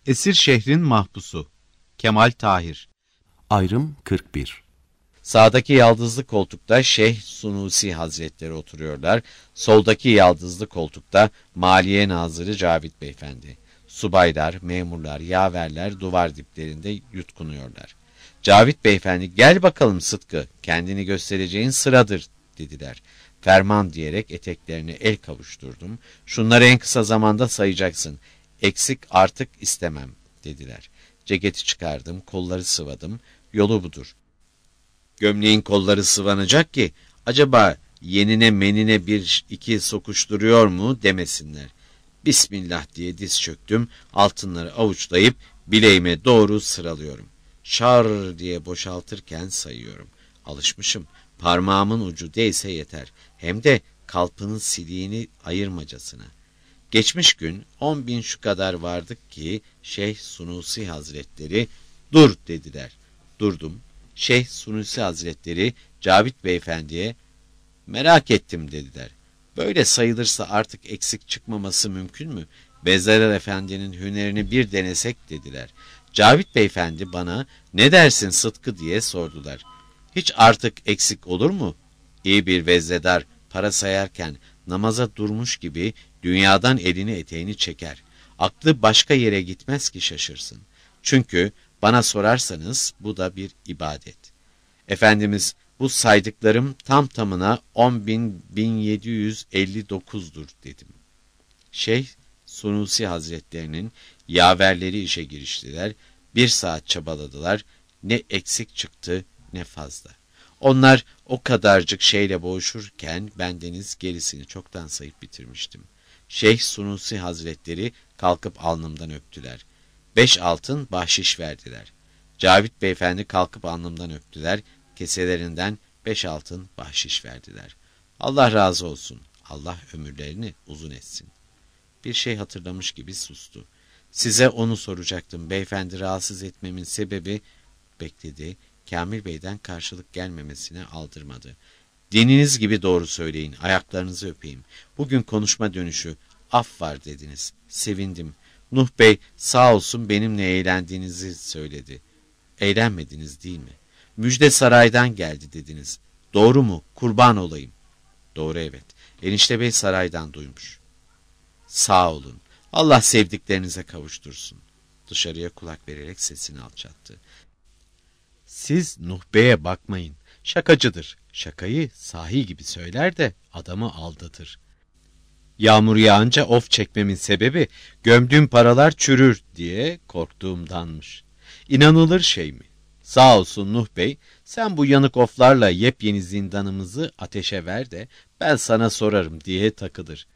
Esir şehrin mahpusu Kemal Tahir. Ayrım 41. Sağdaki yaldızlı koltukta Şeyh Sunusi Hazretleri oturuyorlar. Soldaki yaldızlı koltukta Maliye Nazırı Cavit Beyefendi. Subaylar, memurlar, yaverler duvar diplerinde yutkunuyorlar. Cavit Beyefendi, "Gel bakalım Sıtkı, kendini göstereceğin sıradır," dediler. Ferman diyerek eteklerine el kavuşturdum. "Şunları en kısa zamanda sayacaksın. Eksik artık istemem," dediler. Ceketi çıkardım, kolları sıvadım. Yolu budur. Gömleğin kolları sıvanacak ki acaba yenine menine bir iki sokuşturuyor mu demesinler. Bismillah diye diz çöktüm, altınları avuçlayıp bileğime doğru sıralıyorum. Şar diye boşaltırken sayıyorum. Alışmışım, parmağımın ucu değse yeter. Hem de kalpının siliğini ayırmacasına. Geçmiş gün 10.000 şu kadar vardık ki Şeyh Sunusi Hazretleri "Dur," dediler. Durdum. Şeyh Sunusi Hazretleri Cavit Beyefendi'ye "Merak ettim," dediler. "Böyle sayılırsa artık eksik çıkmaması mümkün mü? Bezzar Efendi'nin hünerini bir denesek," dediler. Cavit Beyefendi bana "Ne dersin Sıtkı?" diye sordular. "Hiç artık eksik olur mu? İyi bir vezzedar para sayarken namaza durmuş gibi dünyadan elini eteğini çeker. Aklı başka yere gitmez ki şaşırsın. Çünkü bana sorarsanız bu da bir ibadet. Efendimiz, bu saydıklarım tam tamına 10.759'dur," dedim. Şeyh Sunusi Hazretlerinin yaverleri işe giriştiler. 1 saat çabaladılar. Ne eksik çıktı ne fazla. Onlar o kadarcık şeyle boğuşurken bendeniz gerisini çoktan sayıp bitirmiştim. Şeyh Sunusi Hazretleri kalkıp alnımdan öptüler. 5 altın bahşiş verdiler. Cavit Beyefendi kalkıp alnımdan öptüler. Keselerinden 5 altın bahşiş verdiler. Allah razı olsun. Allah ömürlerini uzun etsin. Bir şey hatırlamış gibi sustu. "Size onu soracaktım. Beyefendi, rahatsız etmemin sebebi," bekledi. Kamil Bey'den karşılık gelmemesine aldırmadı. "Dininiz gibi doğru söyleyin. Ayaklarınızı öpeyim. Bugün konuşma dönüşü af var dediniz. Sevindim. Nuh Bey sağ olsun benimle eğlendiğinizi söyledi. Eğlenmediniz değil mi? Müjde saraydan geldi dediniz. Doğru mu? Kurban olayım." "Doğru, evet. Enişte Bey saraydan duymuş." "Sağ olun. Allah sevdiklerinize kavuştursun." Dışarıya kulak vererek sesini alçalttı. "Siz Nuh Bey'e bakmayın. Şakacıdır. Şakayı sahi gibi söyler de adamı aldatır. Yağmur yağınca of çekmemin sebebi gömdüğüm paralar çürür diye korktuğumdanmış. İnanılır şey mi? Sağ olsun Nuh Bey, sen bu yanık oflarla yepyeni zindanımızı ateşe ver de ben sana sorarım diye takılır.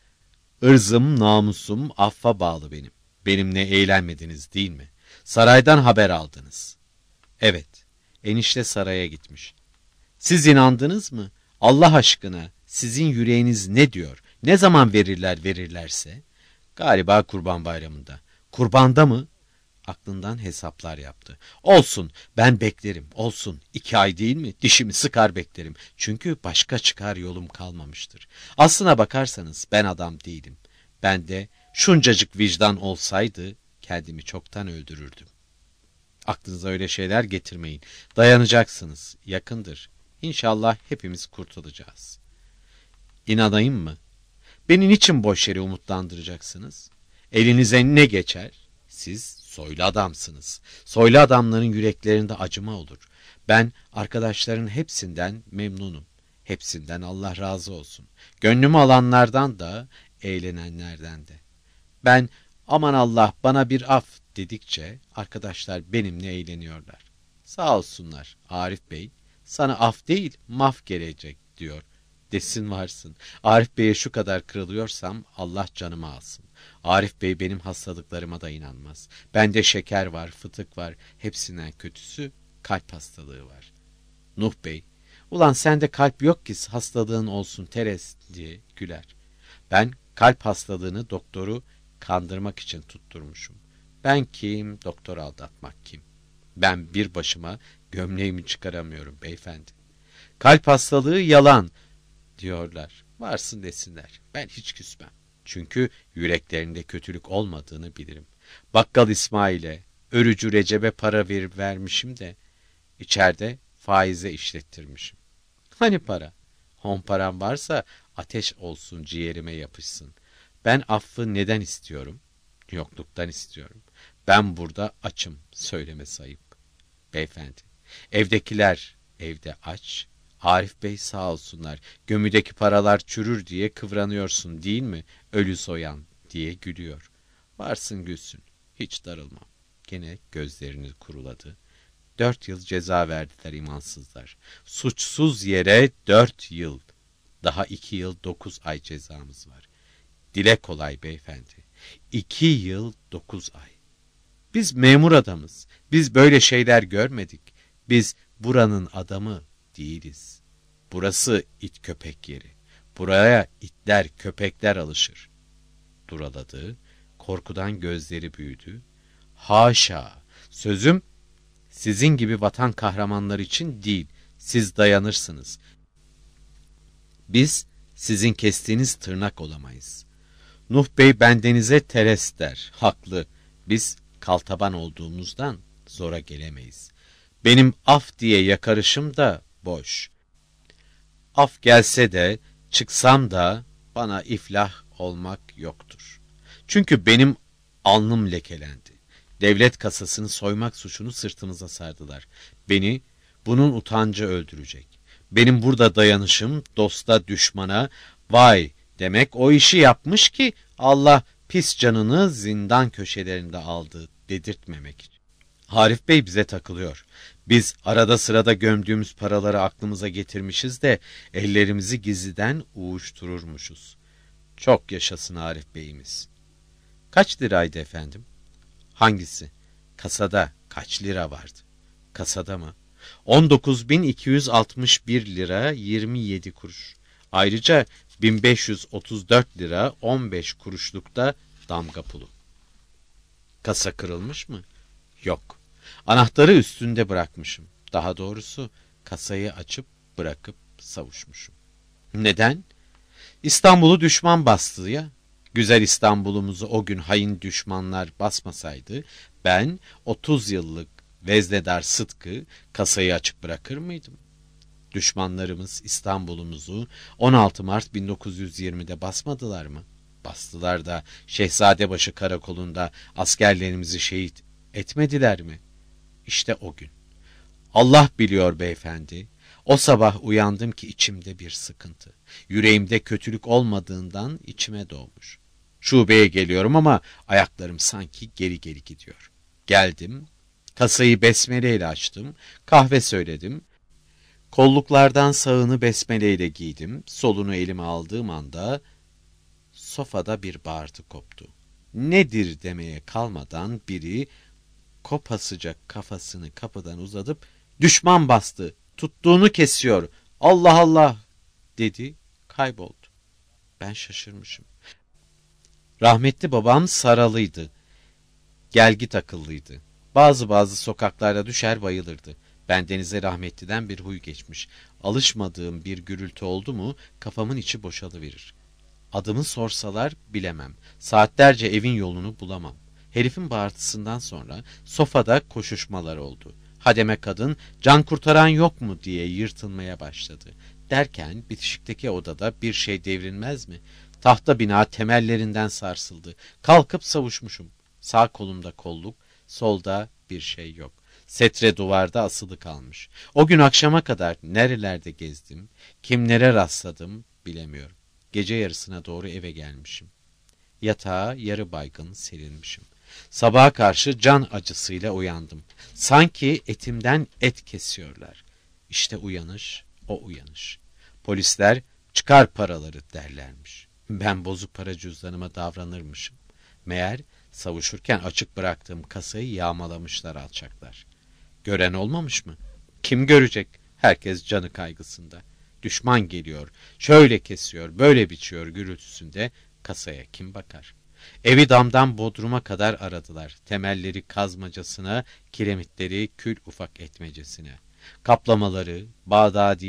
Irzım, namusum affa bağlı benim. Benimle eğlenmediniz değil mi? Saraydan haber aldınız." "Evet, enişte saraya gitmiş." "Siz inandınız mı? Allah aşkına sizin yüreğiniz ne diyor? Ne zaman verirlerse?" "Galiba Kurban Bayramı'nda." "Kurbanda mı?" Aklından hesaplar yaptı. "Olsun, ben beklerim, olsun. 2 ay değil mi? Dişimi sıkar beklerim. Çünkü başka çıkar yolum kalmamıştır. Aslına bakarsanız ben adam değilim. Bende şuncacık vicdan olsaydı kendimi çoktan öldürürdüm." "Aklınıza öyle şeyler getirmeyin. Dayanacaksınız. Yakındır. İnşallah hepimiz kurtulacağız." "İnanayım mı?" "Beni niçin boş yere umutlandıracaksınız? Elinize ne geçer? Siz soylu adamsınız. Soylu adamların yüreklerinde acıma olur. Ben arkadaşların hepsinden memnunum. Hepsinden Allah razı olsun. Gönlümü alanlardan da, eğlenenlerden de. Ben aman Allah bana bir af dedikçe arkadaşlar benimle eğleniyorlar. Sağ olsunlar. Arif Bey sana af değil maf gelecek diyor. Desin varsın. Arif Bey'e şu kadar kırılıyorsam Allah canımı alsın. Arif Bey benim hastalıklarıma da inanmaz. Bende şeker var, fıtık var. Hepsinden kötüsü kalp hastalığı var. Nuh Bey, ulan sende kalp yok ki hastalığın olsun Teres diye güler. Ben kalp hastalığını doktoru kandırmak için tutturmuşum. Ben kim, doktor aldatmak kim? Ben bir başıma gömleğimi çıkaramıyorum beyefendi. Kalp hastalığı yalan diyorlar. Varsın desinler. Ben hiç küsmem. Çünkü yüreklerinde kötülük olmadığını bilirim. Bakkal İsmail'e, örücü Recep'e para vermişim de içeride faize işlettirmişim. Hani para? Param varsa ateş olsun ciğerime yapışsın. Ben affı neden istiyorum? Yokluktan istiyorum. Ben burada açım, söylemesi ayıp. Beyefendi, evdekiler evde aç. Arif Bey sağ olsunlar, gömüdeki paralar çürür diye kıvranıyorsun değil mi? Ölü soyan diye gülüyor. Varsın gülsün, hiç darılmam. Gene gözlerini kuruladı. 4 yıl ceza verdiler imansızlar. Suçsuz yere 4 yıl. Daha 2 yıl 9 ay cezamız var. Dile kolay beyefendi. 2 yıl 9 ay. Biz memur adamız. Biz böyle şeyler görmedik. Biz buranın adamı değiliz. Burası it köpek yeri. Buraya itler köpekler alışır. Duraladı. Korkudan gözleri büyüdü. Haşa! Sözüm sizin gibi vatan kahramanları için değil. Siz dayanırsınız. Biz sizin kestiğiniz tırnak olamayız. Nuh Bey bendenize teres der. Haklı. Biz kaltaban olduğumuzdan zora gelemeyiz. Benim af diye yakarışım da boş. Af gelse de, çıksam da bana iflah olmak yoktur. Çünkü benim alnım lekelendi. Devlet kasasını soymak suçunu sırtımıza sardılar. Beni bunun utancı öldürecek. Benim burada dayanışım dosta düşmana vay demek o işi yapmış ki Allah pis canını zindan köşelerinde aldı dedirtmemek için. Arif Bey bize takılıyor. Biz arada sırada gömdüğümüz paraları aklımıza getirmişiz de ellerimizi gizliden uğuştururmuşuz. Çok yaşasın Arif Bey'imiz. Kaç liraydı efendim? Hangisi? Kasada kaç lira vardı? Kasada mı? 19.261 lira 27 kuruş. Ayrıca 1534 lira 15 kuruşluk da damga pulu. Kasa kırılmış mı? Yok. Anahtarı üstünde bırakmışım. Daha doğrusu kasayı açıp bırakıp savuşmuşum. Neden? İstanbul'u düşman bastı ya. Güzel İstanbul'umuzu o gün hain düşmanlar basmasaydı ben 30 yıllık veznedar Sıtkı kasayı açık bırakır mıydım? Düşmanlarımız İstanbul'umuzu 16 Mart 1920'de basmadılar mı? Bastılar da Şehzadebaşı karakolunda askerlerimizi şehit etmediler mi? İşte o gün. Allah biliyor beyefendi. O sabah uyandım ki içimde bir sıkıntı. Yüreğimde kötülük olmadığından içime doğmuş. Şubeye geliyorum ama ayaklarım sanki geri geri gidiyor. Geldim, kasayı besmeleyle açtım, kahve söyledim. Kolluklardan sağını besmeleyle giydim, solunu elime aldığım anda sofada bir bağırtı koptu. Nedir demeye kalmadan biri kopasıca kafasını kapıdan uzatıp düşman bastı, tuttuğunu kesiyor, Allah Allah dedi, kayboldu. Ben şaşırmışım. Rahmetli babam saralıydı, gelgit akıllıydı. Bazı sokaklarda düşer bayılırdı. Bendenize rahmetliden bir huy geçmiş. Alışmadığım bir gürültü oldu mu kafamın içi boşalıverir. Adımı sorsalar bilemem. Saatlerce evin yolunu bulamam. Herifin bağırtısından sonra sofada koşuşmalar oldu. Hademe kadın can kurtaran yok mu diye yırtınmaya başladı. Derken bitişikteki odada bir şey devrilmez mi? Tahta bina temellerinden sarsıldı. Kalkıp savuşmuşum. Sağ kolumda kolluk, solda bir şey yok. Setre duvarda asılı kalmış. O gün akşama kadar nerelerde gezdim, kimlere rastladım bilemiyorum. Gece yarısına doğru eve gelmişim. Yatağa yarı baygın serilmişim. Sabaha karşı can acısıyla uyandım. Sanki etimden et kesiyorlar. İşte uyanış, o uyanış. Polisler çıkar paraları derlermiş. Ben bozuk para cüzdanıma davranırmışım. Meğer savuşurken açık bıraktığım kasayı yağmalamışlar alçaklar. Gören olmamış mı? Kim görecek? Herkes canı kaygısında. Düşman geliyor, şöyle kesiyor, böyle biçiyor gürültüsünde kasaya kim bakar? Evi damdan bodruma kadar aradılar. Temelleri kazmacasına, kiremitleri kül ufak etmecesine. Kaplamaları,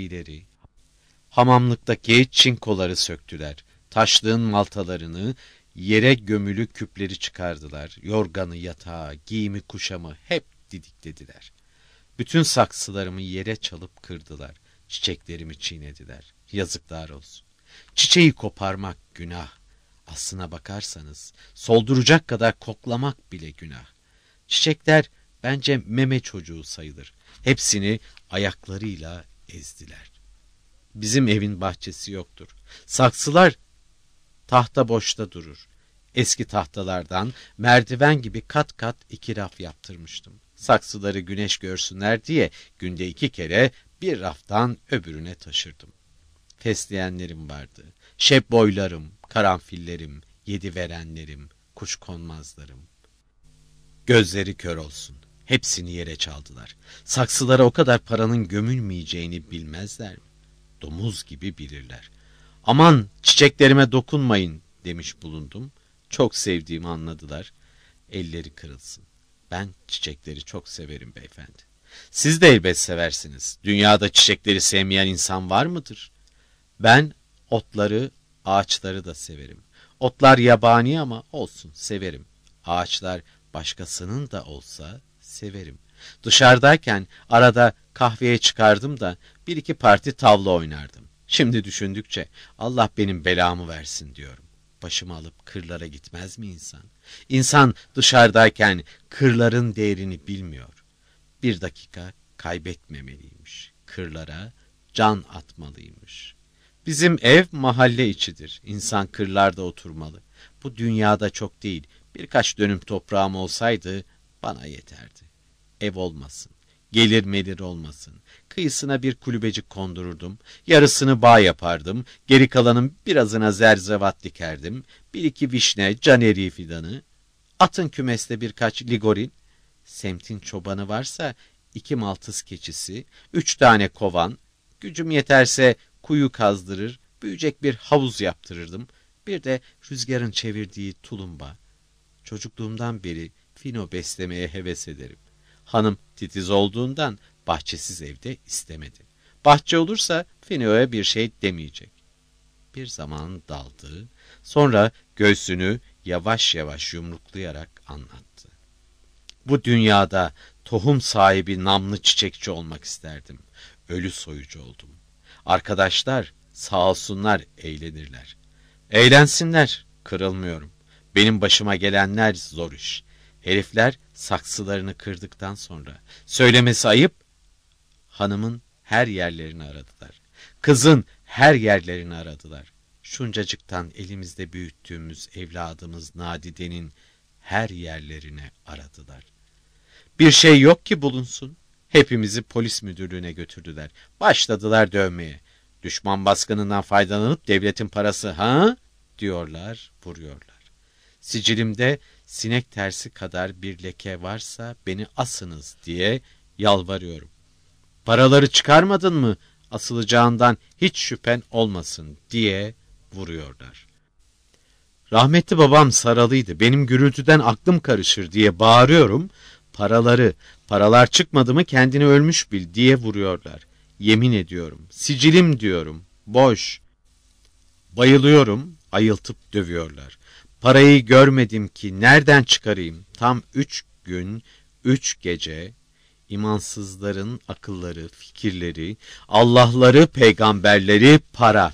bağdadileri, hamamlıktaki çinkoları söktüler. Taşlığın maltalarını, Yere gömülü küpleri çıkardılar. Yorganı, yatağı, giyimi, kuşamı hep didiklediler. Bütün saksılarımı yere çalıp kırdılar. Çiçeklerimi çiğnediler. Yazıklar olsun. Çiçeği koparmak günah. Aslına bakarsanız solduracak kadar koklamak bile günah. Çiçekler bence meme çocuğu sayılır. Hepsini ayaklarıyla ezdiler. Bizim evin bahçesi yoktur. Saksılar tahta boşta durur. Eski tahtalardan merdiven gibi kat kat 2 raf yaptırmıştım. Saksıları güneş görsünler diye günde 2 kere bir raftan öbürüne taşırdım. Fesleğenlerim vardı. Şebboylarım, karanfillerim, yediverenlerim, kuşkonmazlarım. Gözleri kör olsun. Hepsini yere çaldılar. Saksılara o kadar paranın gömülmeyeceğini bilmezler mi? Domuz gibi bilirler. Aman çiçeklerime dokunmayın demiş bulundum. Çok sevdiğimi anladılar. Elleri kırılsın. Ben çiçekleri çok severim beyefendi. Siz de elbet seversiniz. Dünyada çiçekleri sevmeyen insan var mıdır? Ben otları, ağaçları da severim. Otlar yabani ama olsun severim. Ağaçlar başkasının da olsa severim. Dışarıdayken arada kahveye çıkardım da 1-2 parti tavla oynardım. Şimdi düşündükçe Allah benim belamı versin diyorum. Başımı alıp kırlara gitmez mi insan? İnsan dışarıdayken kırların değerini bilmiyor. 1 dakika kaybetmemeliymiş. Kırlara can atmalıymış. Bizim ev mahalle içidir. İnsan kırlarda oturmalı. Bu dünyada çok değil. Birkaç dönüm toprağım olsaydı bana yeterdi. Ev olmasın. Gelir melir olmasın. Kıyısına bir kulübecik kondururdum. Yarısını bağ yapardım. Geri kalanın birazına zerzevat dikerdim. 1-2 vişne, caneriği fidanı. Atın kümeste birkaç ligorin. Semtin çobanı varsa 2 maltız keçisi, 3 tane kovan. Gücüm yeterse kuyu kazdırır, büyüyecek bir havuz yaptırırdım. Bir de rüzgarın çevirdiği tulumba. Çocukluğumdan beri fino beslemeye heves ederim. Hanım titiz olduğundan bahçesiz evde istemedi. Bahçe olursa finoya bir şey demeyecek. Bir zaman daldı, sonra göğsünü yavaş yavaş yumruklayarak anlattı. Bu dünyada tohum sahibi namlı çiçekçi olmak isterdim. Ölü soyucu oldum. Arkadaşlar sağ olsunlar eğlenirler. Eğlensinler, kırılmıyorum. Benim başıma gelenler zor iş. Herifler saksılarını kırdıktan sonra, söylemesi ayıp, hanımın her yerlerini aradılar. Kızın her yerlerini aradılar. Şuncacıktan elimizde büyüttüğümüz evladımız Nadide'nin her yerlerine aradılar. Bir şey yok ki bulunsun. Hepimizi polis müdürlüğüne götürdüler. Başladılar dövmeye. Düşman baskınından faydalanıp devletin parası ha? Diyorlar, vuruyorlar. Sicilimde sinek tersi kadar bir leke varsa beni asınız diye yalvarıyorum. Paraları çıkarmadın mı? Asılacağından hiç şüphen olmasın diye vuruyorlar. Rahmetli babam saralıydı. Benim gürültüden aklım karışır diye bağırıyorum. Paralar çıkmadı mı kendini ölmüş bil diye vuruyorlar. Yemin ediyorum, sicilim diyorum, boş. Bayılıyorum, ayıltıp dövüyorlar. Parayı görmedim ki nereden çıkarayım? Tam 3 gün, 3 gece, imansızların akılları, fikirleri, Allah'ları, peygamberleri para.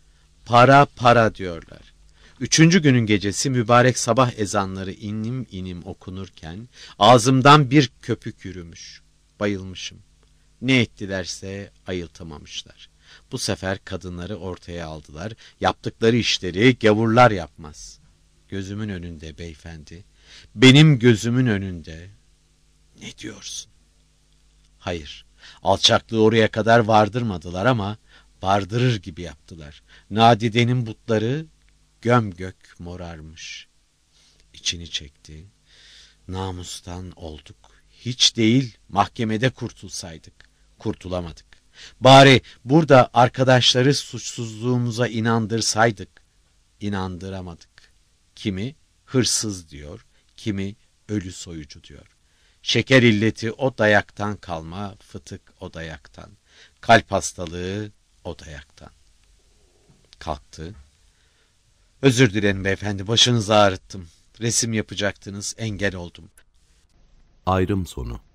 Para diyorlar. 3. günün gecesi mübarek sabah ezanları inim inim okunurken ağzımdan bir köpük yürümüş. Bayılmışım. Ne ettilerse ayıltamamışlar. Bu sefer kadınları ortaya aldılar. Yaptıkları işleri gavurlar yapmaz. Gözümün önünde beyefendi. Benim gözümün önünde. Ne diyorsun? Hayır. Alçaklığı oraya kadar vardırmadılar ama vardırır gibi yaptılar. Nadide'nin butları gömgök morarmış. İçini çekti. Namustan olduk. Hiç değil mahkemede kurtulsaydık. Kurtulamadık. Bari burada arkadaşları suçsuzluğumuza inandırsaydık. İnandıramadık. Kimi hırsız diyor, kimi ölü soyucu diyor. Şeker illeti o dayaktan kalma, fıtık o dayaktan. Kalp hastalığı o dayaktan. Kalktı. Özür dilerim beyefendi, başınızı ağrıttım. Resim yapacaktınız, engel oldum. Ayrım sonu.